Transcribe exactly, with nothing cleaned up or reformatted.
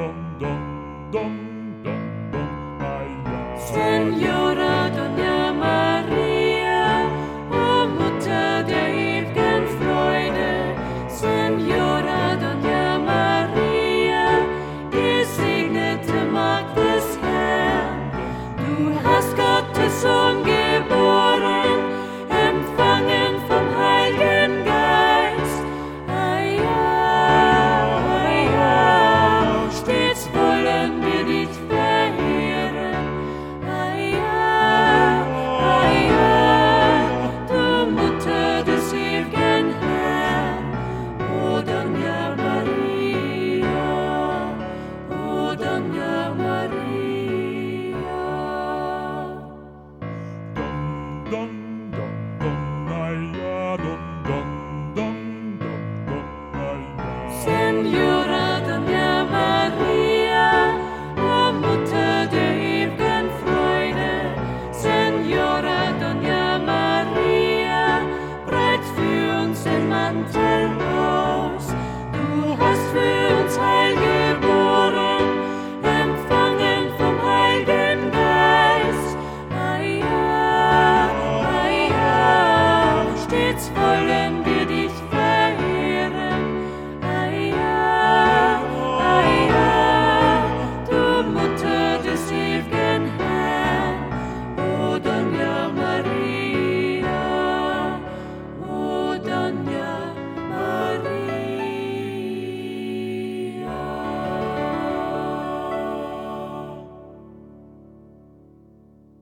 dum, dum, dum, dum, dum, Maria. Senora Dona Maria, o Mutter der ewigen Freude, Senora Dona Maria, gesegnete Magd des Herrn, du hast Gottes Sohn geboren, empfangen vom Heiligen Geist. Ah ja, ah ja, stets wollen wir